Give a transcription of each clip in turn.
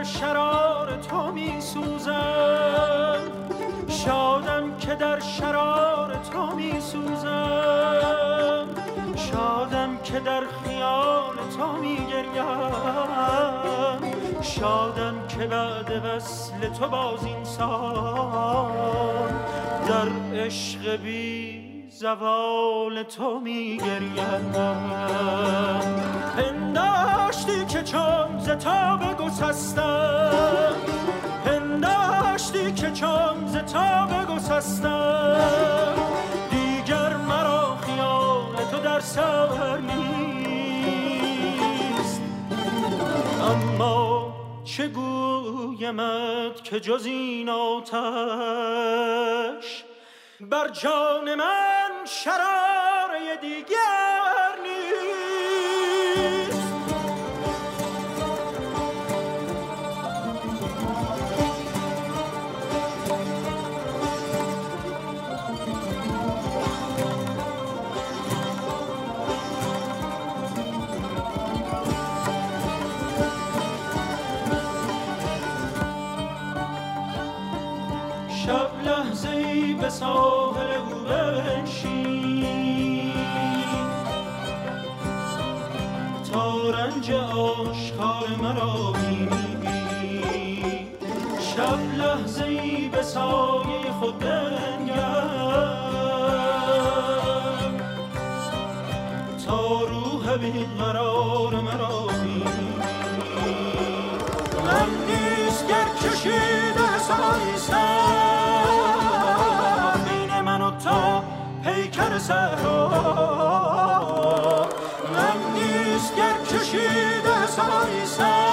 در شرار تو می سوزم، شادم که در شرار تو می سوزم، شادم که در خیال تو می گریم، شادم که بعد وصل تو باز اینسان در عشق بی زوال تو می گریم. پنداشتی که چون ز تاب گسستم، پنداشتی که چون ز تاب گسستم، دیگر مرا خیال تو در سر نیست. اما چه گویمت که جز این آتش بر جان من شراره دیگر نیست. شب لحظه‌ای به ساحل او بنشین، تا رنج آشکار مرا بینی. شب لحظه‌ای به سایه خود بنگر، تا روح بیقرار مرا بینی. من نیست گر کشیده سمایی بین من و تا پیکر صحرا، من نیست گر کشیده سمایی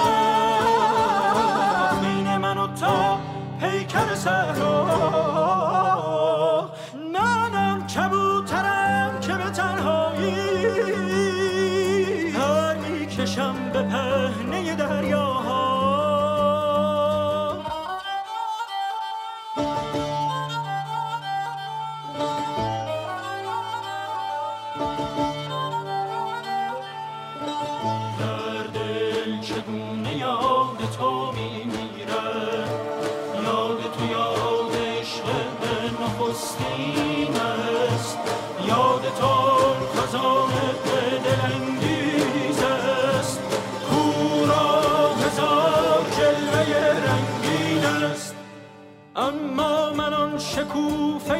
بین من و تا پیکر صحرا. منم کبوترم که به تنهایی پر میکشم به پهنه دریاها. یاد تو خزانه دلانگیز است، کورا هزار جلوه رنگین است. اما من آن شکوفه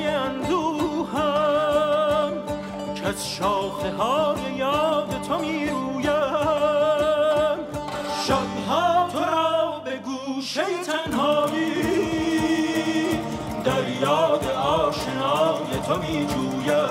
اندوهم که از شاخه های یاد تو می رویم. شبها تو را به گوشه تنهایی در یاد آشنای تو می جویم.